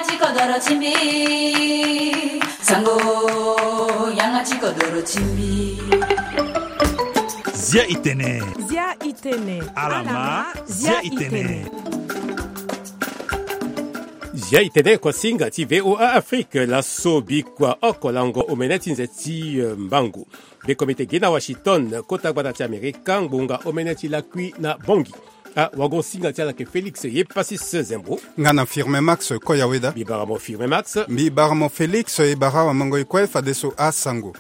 양아치 거더러 침비 상고 양아치 거더러 침비 Zia Itene. Zia Itene. Alama Zia Itene. Zia Itene kwa singa ti VOA Afrique la sobi kwa okolango omeneti nzeti mbangu. Be komite gena Washington kota gbadati Amerika ngbonga omeneti la kui na bongi. Wagon singa tia la ke Felix ye pasis zembo. Ngana firme Max Koyaweda. Bibaramo firme Max. Bibaramo Felix Ibara wa mango ikwe fadeso a Sango.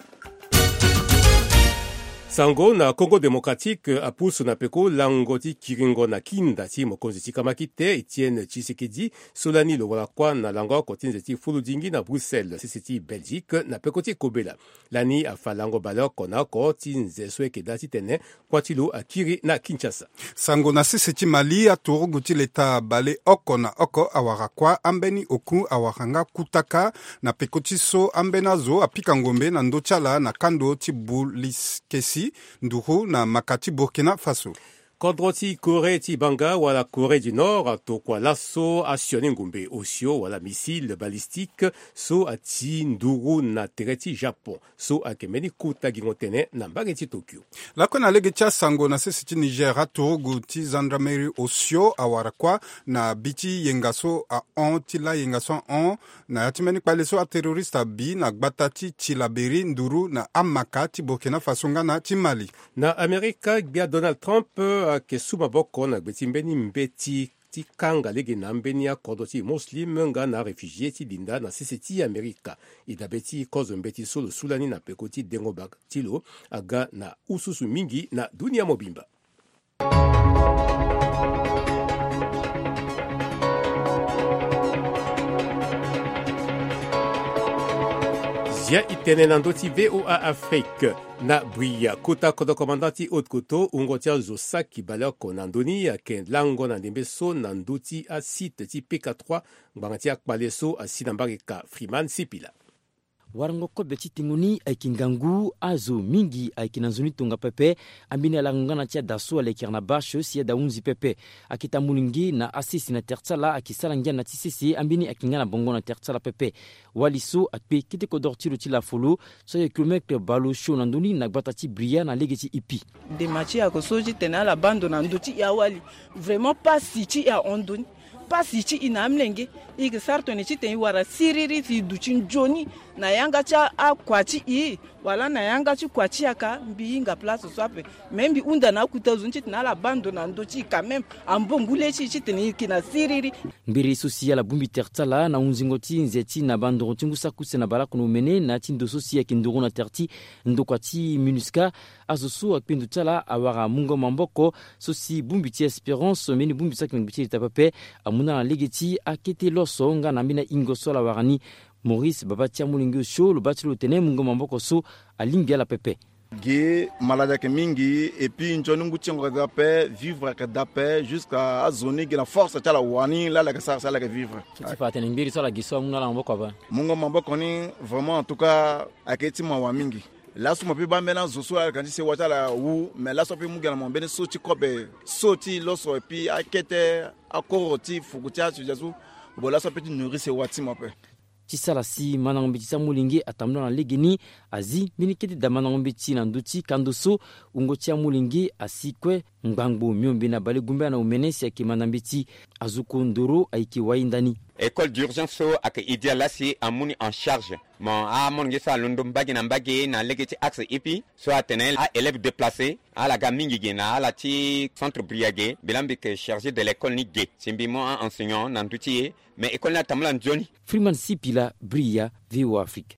Sango na Congo démocratique apusu na peko langoti kiringo na kinda ti mokonzi ti kamakite Etienne Tshisekedi solani lo wala kwa na lango kotinze ti fuludingi na Bruxelles sisiti Belgique na peko ti kobela lani afa lango balo kona ko tinze sweke dati tene kwatilo akiri na Kinshasa. Sango na sisiti Mali aturu guti leta bale oko na oko awara kwa ambeni oku awaranga kutaka na peko ti so ambena zo apika ngombe na ndochala na kando ti buliskesi Nduru na Makati Burkina Faso. Kodroti Corée ti banga wala Corée du Nord to kwa lasso acione ngumbe osio wala missile balistique so ati Nduru na tereti Japon so akemeni kuta gingotene na mbageti Tokyo. La kona lege tia Sango na sisi Niger aturugu ti gendarmerie osio awarakwa na biti yengaso a on tila yengaso on na yatimeni kwaleso a terrorista bi na gbatati Tilaberi Nduru na Amaka ti Burkina Faso na ti Mali. Na Amerika bia Donald Trump ke suma boko na gbetimbeni mbeti ti kanga lege na mbeni ya kodoti muslim nga na refugie ti linda na sisiti Amerika idabeti kozo mbeti solo sulani na pekoti dengo bak tilo aga na ususu mingi na dunia mobimba. Zia Itene nandoti VOA Afrique na bria kota kodo komandati otkoto ungotia zosaki baloko nandoni ken lango na ndembeso nanduti a site ti PK3 ngbangatia kpaleso a sinambarika Freeman Sipila. Warango kobe tinguni aikingangu azo mingi aikinanzuni tunga pepe ambini alangana tia daso alekirna basho siya daunzi pepe akita mulingi na asisi na tertsala akisalangia na tisisi ambini akingana bongo na tertsala pepe waliso akpe kite kodortilo ti la folo so ya kilometre balo show nanduni na gbatati bria na legeti ipi de machi ya kosoji tena la bando na nduti ya wali vraiment pas si ya onduni pasi chi inamlenge igi sarto ni chite wara siriri fi duchin joni na yanga cha akwachi i wala na yanga chi kwachi aka mbinga place swape membi unda na kutazu chite na la bando na ndochi quand même ambongule chi chite ni kina siriri mbiri sosia la bumbi tertala na unzingoti nzeti na bando tingusa kuse na bala kuno mene na tindo sosia kinduru na terti ndokwati minuska azosu akpindu tala awara mungo mamboko sosi bumbi ti espérance meni bumbi sakini biti tapape amuna na legeti akete loso nga na mina ingoso la warani Maurice Babatia Mulingi show le batilo tene mungo mamboko so alingia la pepe ge malade ke mingi et puis njonu ngutingo dape vivre que dape jusqu'à zone que la force tala wani la ça la vivre tu fa tene mbiri so la giso munga la mamboko ba mungo mamboko ni vraiment en tout cas aketi mwa mingi la suma pe bambena zoso la kandi se watala wu mais la so pe munga la mambene so ti kobe so ti loso et puis akete akoroti fukutia tujazu bola so pe ti nourrir se wati mape Tisalasi manangombiti mulingi atamno na legeni azi miniketi da manangombiti na nduti kandoso ungotia mulingi asikwe ngbango myombe na bale gumba na umenesi yake manambiti azuko ndoro aiki waindani école d'urgence so ak idealasi amuni en charge mon amon ngesa londo mbagi na mbagi na legeti axe ipi so atenel a élève déplacé à la gamingi gena la ti centre briagé bilambi que chargé de l'école ni gé simbimo enseignant nan tuti mais école na tamlan Johnny Freeman Sipila Bria VOA Afrique.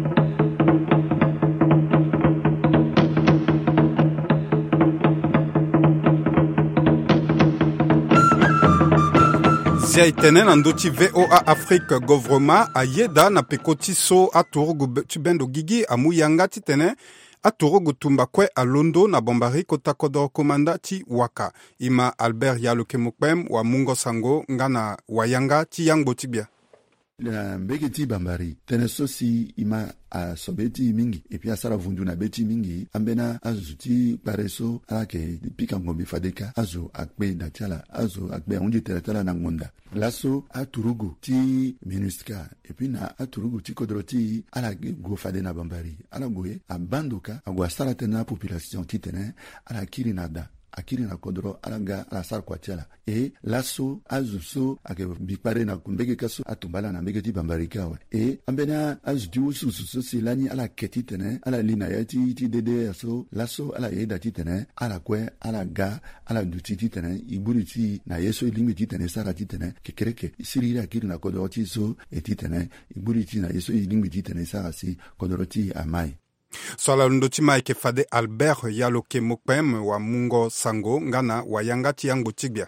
Zia Itene nandoti VOA Afrique gouvernement ayeda na pekoti so aturugu tibendo gigi amuyanga titene aturugu tumba kwe alondo na bombari kota kodor komanda ti waka ima Albert Yalokemokpem wa Mungo Sango ngana wayanga ti yangbo tibia na mbeketi bambari tene sosi ima a sobeti mingi et puis asara vundu na beti mingi ambena azuti pareso alake pika ngombe fadeka azo akbe datiala azo akbe unje telatala na ngonda laso aturugu ti minuska et puis na aturugu ti kodroti ala go fade na bambari ala goye abandoka agwa sara tena population ti tene ala kiri nada akiri na kodro alanga ala sar kwatiala e laso azuso ake bipare na kumbeke kaso atumbala na mbeke ti bambarika wa e ambena azuti ususu silani ala ketitene ala lina yati ti dede aso laso ala yeda titene ala kwe ala ga ala duti titene iburi ti na yeso ilingi titene sara titene kekereke sirira akiri na kodro ti so etitene iburi ti na yeso ilingi titene sara si kodro ti amai. Swala lundotima ike fade Albert Yaloke Mokpem wa Mungo Sango ngana wa Yangati yangu Tigbia.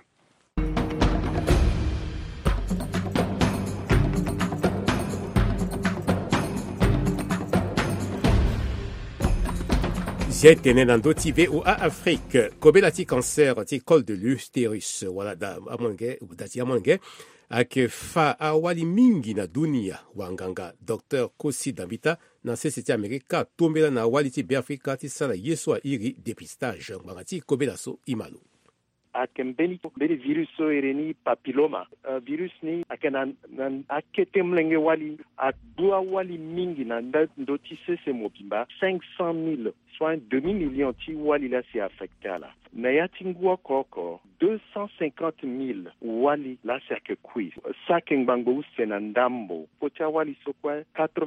Jetene nando ti VOA Afrique. Kobela ti cancer ti col de l'utérus. Wala da amonge udati amonge. Ake fa awali mingi na dunia wanganga Dr. Kosi Dambita na seseti Amerika tombela na awali ti Afrika ti sala yeso a iri dépistage ngati kobela so imalo. Akembeni virus so ereni papilloma virus ni akena akete mlenge wali adua wali mingi na ndoti sese mobimba 500,000 soit 2 millions ti wali la si affecté la na yatingwa koko 250,000 wali la si akekui saking bango senandambo pocha wali sokwa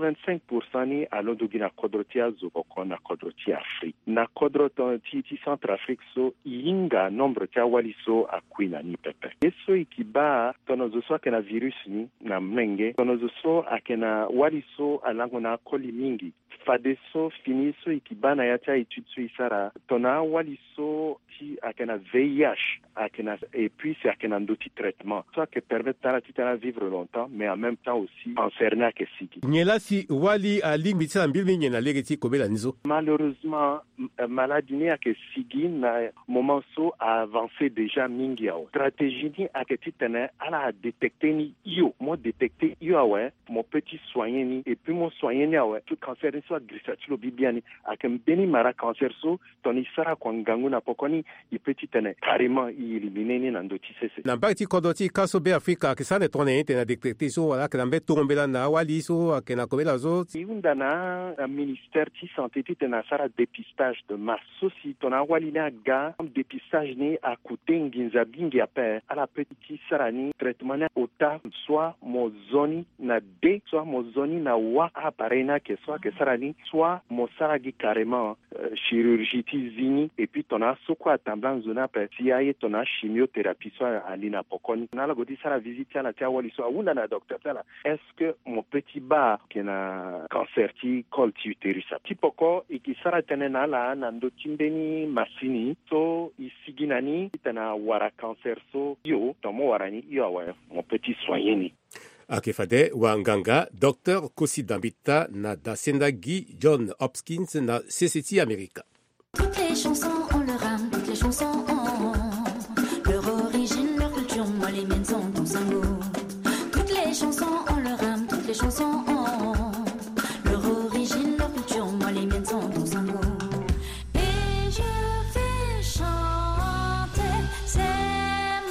85% ni alondogina kodrotia zoko na kodrotia Afrique na kodroton ti Centrafrique so inga nombre tia wali so akwina ni pepe yeso ikiba tonozo so akena virus ni na mlenge tonozo so akena wali so alango na koli mingi fadeso finiso ikibana yacha étude isara tona wali so ti akena VIH akena et puis c'est akena ndoti traitement ça qui permet à vivre longtemps mais en même temps aussi concerné que siki nyela si wali a lingbi tsala mbilmi nyena legeti kobela nizo malheureusement maladie ni ake sigi na moment so a avancé déjà mingi yao stratégie ni ake titene ala détecter ni yo mo détecter yo ouais mon petit soigner ni et puis mon soigner ni ouais tout cancer soit grisatulo bibiani ake beni mara cancer so toni sara kwa ngangu na pokoni i petit tene carrément i éliminer ni na ndoti sese na bakti kodoti kaso be Afrika ke sane tone te na détecter so wala ke nambe tombela na wali so ake na kobela zo iunda na ministère ti santé ti na sara dépistage de masse so si tona wali na ga dépistage ni a coûté nginza bingi ape ala petit sara ni traitement ota soit mo zoni na D soit mo zoni na wa appareil na ke soit que sara ni soit mo sara gi carrément chirurgie ti zini et puis tona soko atamblan zona pe si aye tona chimiothérapie soit alina pokoni na la godi sara visite la tia wali so awunda na docteur tala est-ce que mon petit ba qui na cancer ti col ti utérus ti poko e ki sara tenena la na ndo timbeni masini so isiginani tana wara cancer so yo tomo warani yo wa mon petit soigné Akefade wanganga Dr. Kosi Dambita na Dasenda Guy John Hopkins na CCT America. Toutes les chansons ont leur âme, toutes les chansons ont leur origine, leur culture, moi les miennes sont dans un mot. Toutes les chansons ont leur âme, toutes les chansons ont leur origine, leur culture, moi les miennes sont dans un mot. Et je vais chanter ces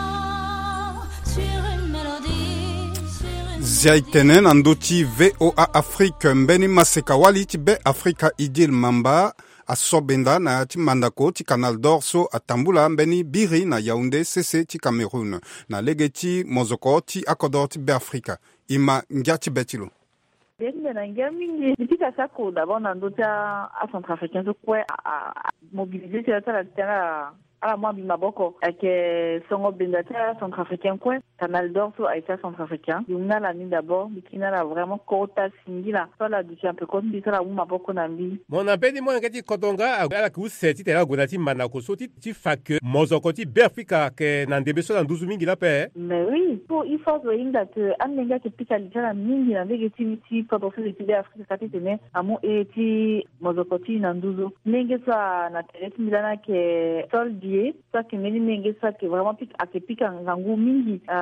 mots sur une mélodie. Ziaitenen andoti VOA Afrique mbeni maseka wali ti be Afrika idil mamba asobenda na ti mandako ti Canal d'Or so atambula mbeni biri na Yaoundé CC ti Cameroun na legeti mozoko ti akodor ti be Afrika ima ngiati betilo Dende na ngia mingi nipika sako d'abord na ndota a centrafricain so kwe a mobiliser sur la terre ala mwa bimaboko ake songo bendata centrafricain kwe Canal d'Or so aita centrafricain yumna la ni d'abord bikina la vraiment kota singila so la du un peu comme bisa la maboko na mbi mon apedi mo ngati kodonga ala ku seti tela godati manako so ti fak mozoko ti be Afrika ke na ndebe so na nduzu mingi la pe mais oui pour il faut dire que amenga ke pika litala mingi na ndege ti quand se ti be Afrika kati tene amo ti mozoko ti na nduzu ndenge so na tereti milana ke sol soit que meni menge soit que vraiment pique à que pique en gangu mingi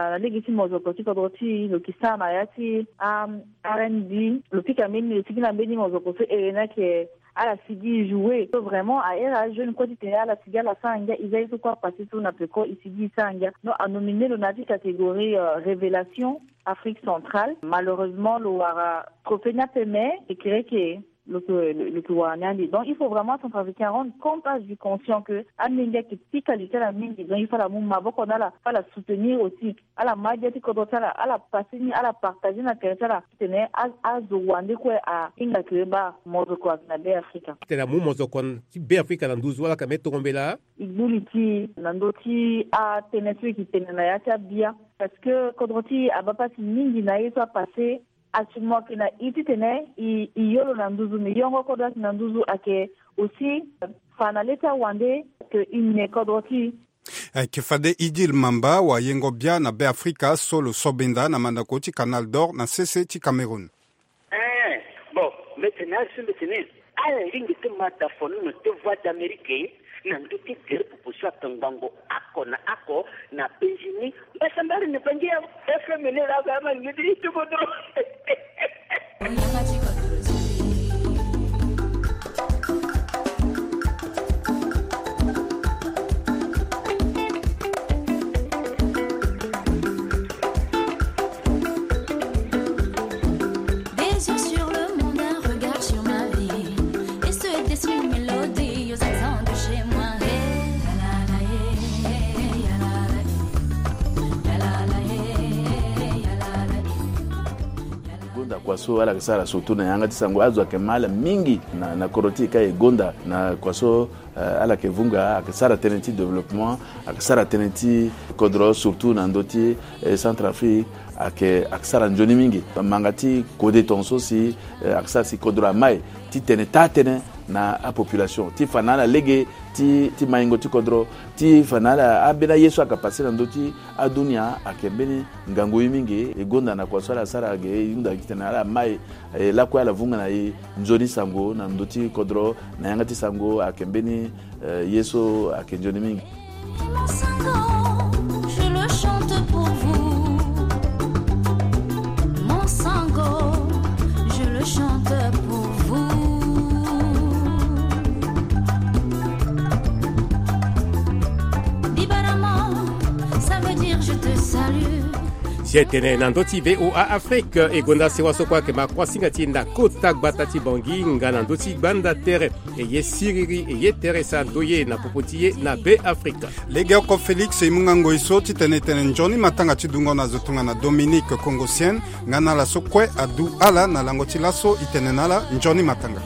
na legisi mozoko ti kodoti lo kisana ya ti R&B lo pika meni ti kina meni mozoko so erena ke ala sigi jouer so vraiment a era jeune ko ti tena ala sigi ala sanga izai so kwa passer sur na peko isigi sanga no a nominé le nati catégorie révélation Afrique centrale. Malheureusement le wara trophée na peme et que le donc il faut vraiment Centrafricain rendre compte du conscient que Aminga qui pique à l'état la mine donc il faut la mumma qu'on a la soutenir aussi à la médiatique qu'on doit à la passer à la partager na terre tenir à Zouande quoi à Inga Keba Mozoko na be Africa tena mu Mozoko ti be Africa na 12 wala kameto ngombela iguliti nandoti a tenesu qui tenena ya tabia parce que kodroti abapasi mingi na yeso passer assurément que na ititene iyolo na nduzu miyongo kodwa na nduzu ake aussi fanaleta wande que une kodoti kifade Idil Mamba wa yengo bia na be Africa solo sobenda na mandako ti Canal d'Or na CC ti Cameroun. Bon, maintenant ala ringi te mata fonu no te voix d'Amérique na nduti tere pupushwa tangango ako na penjini basambari ne pangia FM ne la gama ngidi to bodo kwaso ala kisara surtout na yanga tisango azwa kemala mingi na koroti kai gonda na kwaso ala kevunga akisara tenenti développement akisara tenenti kodro surtout na ndoti Centrafrique akisara njoni mingi mangati kode tonso si akisara si kodro mai ti tenetane na a population ti fanala lege ti maingo ti kodro ti fanala abena yesu akapase na ndoti adunia akembeni ngango mingi egonda na kwasala sara ge yunda kitana ala mai la kwa la vunga na njoni sango na ndoti kodro na yanga ti sango akembeni yesu akenjoni mingi. Je le chante pour vous. Mon sango, je le chante pour vous. Ça veut dire je te salue. Sietene nandoti VOA Afrique egonda sewa sokwa ke makwasinga ti na kota batati bangi ngana ndoti banda tere eye siriri eye teresa doye na popotiye na be Afrique. Lege ko Felix imungango iso ti tenetene njoni matanga ti dungo na zotunga na Dominique Congosienne ngana la sokwe adu ala na lango ti laso itenenala njoni matanga.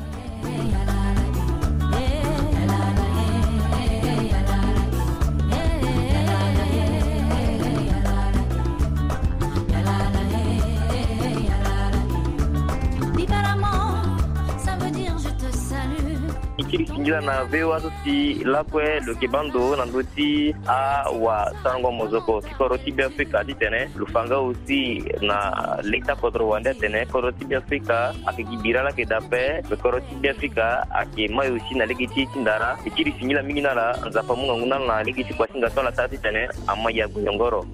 Singira na vewa soti lakwe lo kebando na ndoti a wa sango mozoko koroti bi Afrika ditene lufanga aussi na lekta kodro wande tene koroti bi Afrika akigibira la kedape koroti bi Afrika akema aussi na legiti tindara ikiri singira mingi na la nzapa munga nguna na legiti kwa singa tola tati tene amaya guyongoro.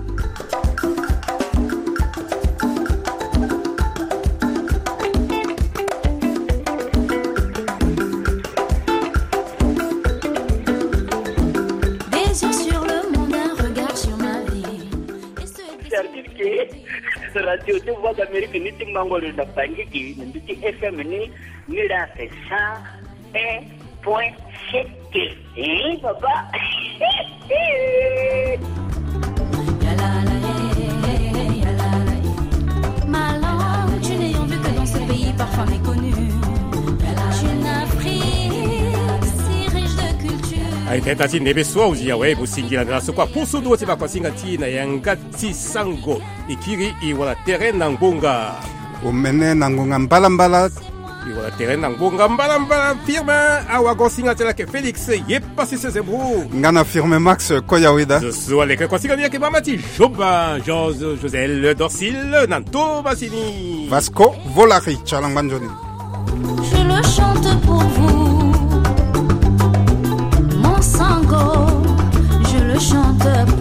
Radio de voix d'Amérique ni tingango le dapangi ki nditi FM ni la c'est 101.7 papa Ma langue, tu n'ayant vu que dans ce pays parfois méconnu, une Afrique si riche de culture. Aiteta ti nebe swa uzi ya webu singira na sokwa pusu do ti bakwasinga ti na yanga ti sango ikiri iwala terrain na ngonga omene na ngonga mbala iwala terrain na ngonga mbala firme awa gosinga tela ke Felix ye pasi se bro ngana firme Max Koyawida so ale ke kwasinga ni ke mama ti Joba Josel Dorsil Nanto Basini Vasco Volari Chalanganjoni. Je le chante pour vous. Mon sango, je le chante